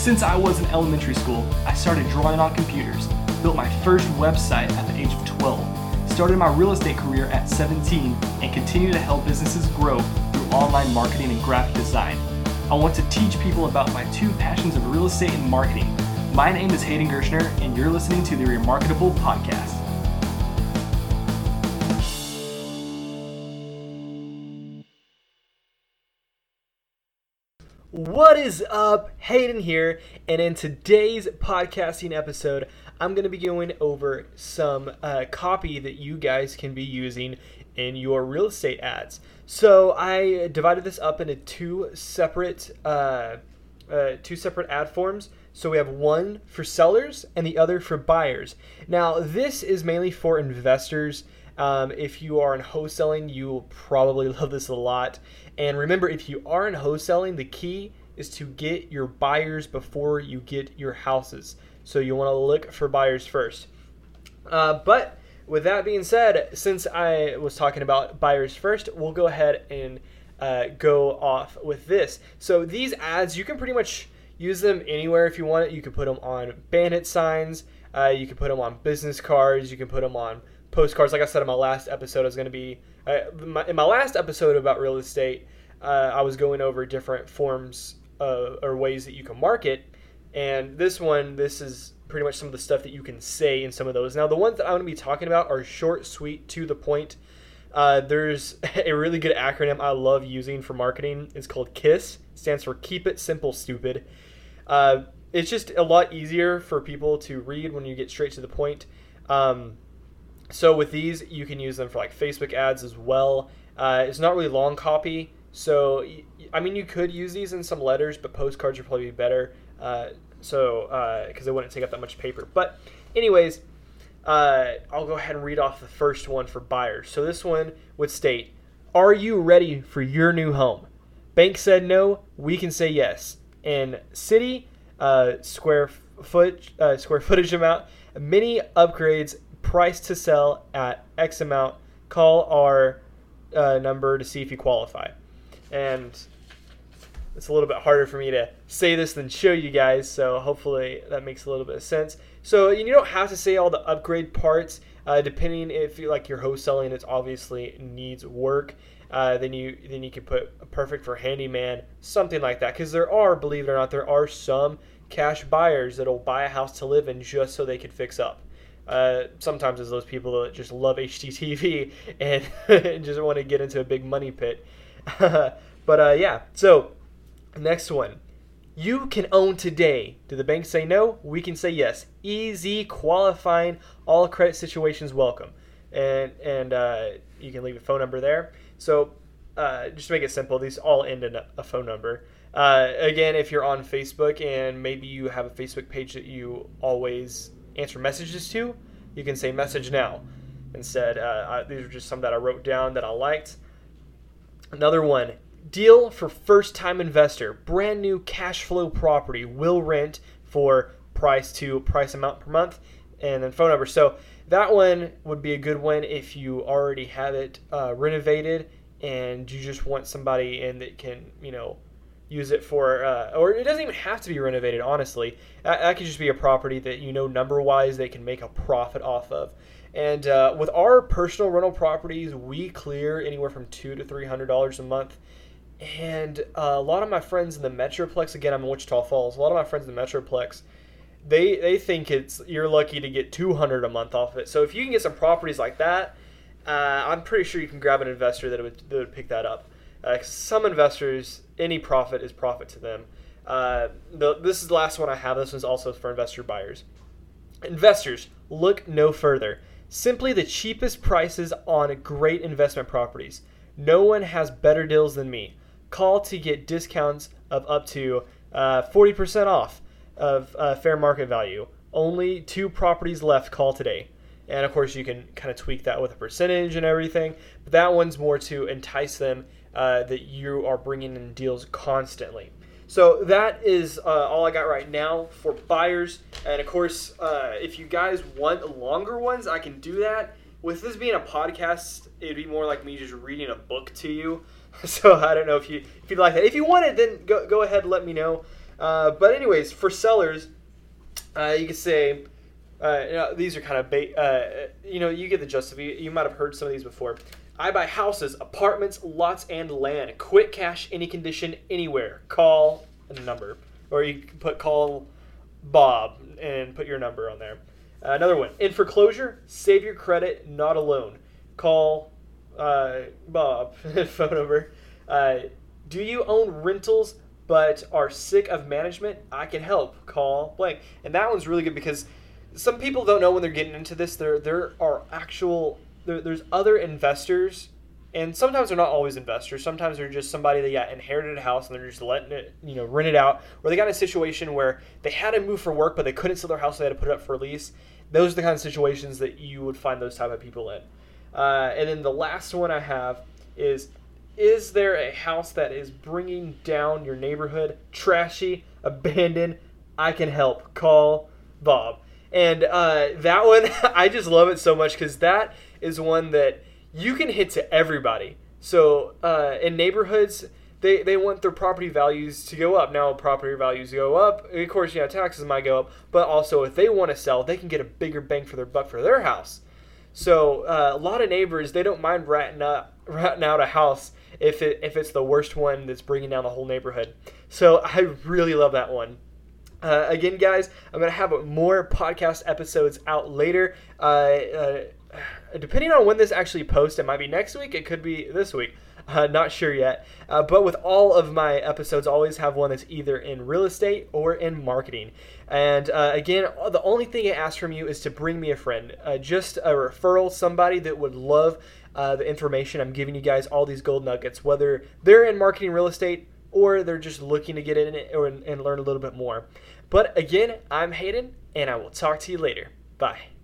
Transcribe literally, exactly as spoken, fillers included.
Since I was in elementary school, I started drawing on computers, built my first website at the age of twelve, started my real estate career at seventeen, and continue to help businesses grow through online marketing and graphic design. I want to teach people about my two passions of real estate and marketing. My name is Hayden Gershner, and you're listening to the Remarketable Podcast. What is up? Hayden here, and in today's podcasting episode, I'm going to be going over some uh, copy that you guys can be using in your real estate ads. So I divided this up into two separate uh, uh, two separate ad forms. So we have one for sellers and the other for buyers. Now this is mainly for investors. Um, if you are in wholesaling, you'll probably love this a lot. And remember, if you are in wholesaling, the key is to get your buyers before you get your houses. So you want to look for buyers first. Uh, but with that being said, since I was talking about buyers first, we'll go ahead and uh, go off with this. So these ads, you can pretty much use them anywhere if you want it. You can put them on bandit signs. Uh, you can put them on business cards. You can put them on postcards. Like I said in my last episode, I was going to be uh, my, in my last episode about real estate. Uh, I was going over different forms uh, or ways that you can market, and this one, this is pretty much some of the stuff that you can say in some of those. Now, the ones that I'm going to be talking about are short, sweet, to the point. Uh, there's a really good acronym I love using for marketing. It's called KISS. It stands for Keep It Simple, Stupid. Uh, it's just a lot easier for people to read when you get straight to the point. Um, So with these, you can use them for like Facebook ads as well. Uh, it's not really long copy. So, I mean, you could use these in some letters, but postcards would probably be better. Uh, so, because uh, it wouldn't take up that much paper. But anyways, uh, I'll go ahead and read off the first one for buyers. So this one would state, "Are you ready for your new home? Bank said no, we can say yes. In city, uh, square foot, uh, square footage amount, mini upgrades, price to sell at X amount. Call our uh, number to see if you qualify." And it's a little bit harder for me to say this than show you guys, so hopefully that makes a little bit of sense. So you don't have to say all the upgrade parts, uh, depending if you like your wholesaling, it obviously needs work. Uh, then you then you can put perfect for handyman, something like that. Because there are, believe it or not, there are some cash buyers that'll buy a house to live in just so they could fix up. Uh, sometimes it's those people that just love H G T V and just want to get into a big money pit. but uh, yeah, so next one. You can own today. Do the banks say no? We can say yes. Easy qualifying. All credit situations welcome. And and uh, you can leave a phone number there. So uh, just to make it simple, these all end in a, a phone number. Uh, again, if you're on Facebook and maybe you have a Facebook page that you always answer messages to, you can say message now instead. Uh, I, these are just some that I wrote down that I liked. Another one, deal for first-time investor, brand new cash flow property, will rent for price to price amount per month, and then phone number. So that one would be a good one if you already have it uh, renovated and you just want somebody in that can, you know, use it for, uh, or it doesn't even have to be renovated, honestly. That, that could just be a property that, you know, number-wise they can make a profit off of. And uh, with our personal rental properties, we clear anywhere from two hundred to three hundred dollars a month. And uh, a lot of my friends in the Metroplex, again, I'm in Wichita Falls, a lot of my friends in the Metroplex, they they think it's you're lucky to get two hundred dollars a month off of it. So if you can get some properties like that, uh, I'm pretty sure you can grab an investor that would, that would pick that up. Uh, some investors, any profit is profit to them. Uh, the, this is the last one I have. This one's also for investor buyers. Investors, look no further. Simply the cheapest prices on great investment properties. No one has better deals than me. Call to get discounts of up to uh, forty percent off of uh, fair market value. Only two properties left. Call today. And of course, you can kind of tweak that with a percentage and everything. But that one's more to entice them uh, that you are bringing in deals constantly. So that is uh, all I got right now for buyers. And of course, uh, if you guys want longer ones, I can do that. With this being a podcast, it'd be more like me just reading a book to you. So I don't know if you if you'd like that. If you want it, then go go ahead and let me know. Uh, but anyways, for sellers, uh, you can say, uh, you know, these are kind of, ba- uh, you know, you get the gist of it. You might have heard some of these before. I buy houses, apartments, lots, and land. Quick cash, any condition, anywhere. Call a number. Or you can put call Bob and put your number on there. Uh, another one. In foreclosure, save your credit, not a loan. Call uh, Bob. Phone number. Uh, do you own rentals but are sick of management? I can help. Call blank. And that one's really good because some people don't know when they're getting into this. There, there are actual... There, there's other investors, and sometimes they're not always investors. Sometimes they're just somebody that yeah, inherited a house and they're just letting it, you know, rent it out. Or they got in a situation where they had to move for work, but they couldn't sell their house, so they had to put it up for lease. Those are the kind of situations that you would find those type of people in. Uh, and then the last one I have is, is there a house that is bringing down your neighborhood? Trashy, abandoned, I can help. Call Bob. And uh, that one, I just love it so much because that is one that you can hit to everybody. So uh, in neighborhoods, they, they want their property values to go up. Now property values go up. Of course, you know, taxes might go up. But also if they want to sell, they can get a bigger bang for their buck for their house. So uh, a lot of neighbors, they don't mind ratting, up, ratting out a house if it if it's the worst one that's bringing down the whole neighborhood. So I really love that one. Uh, again, guys, I'm going to have more podcast episodes out later. Uh, uh, depending on when this actually posts, it might be next week. It could be this week. Uh, not sure yet. Uh, but with all of my episodes, I always have one that's either in real estate or in marketing. And uh, again, the only thing I ask from you is to bring me a friend. Uh, just a referral, somebody that would love uh, the information. I'm giving you guys all these gold nuggets, whether they're in marketing real estate or they're just looking to get in it or, and learn a little bit more. But again, I'm Hayden, and I will talk to you later. Bye.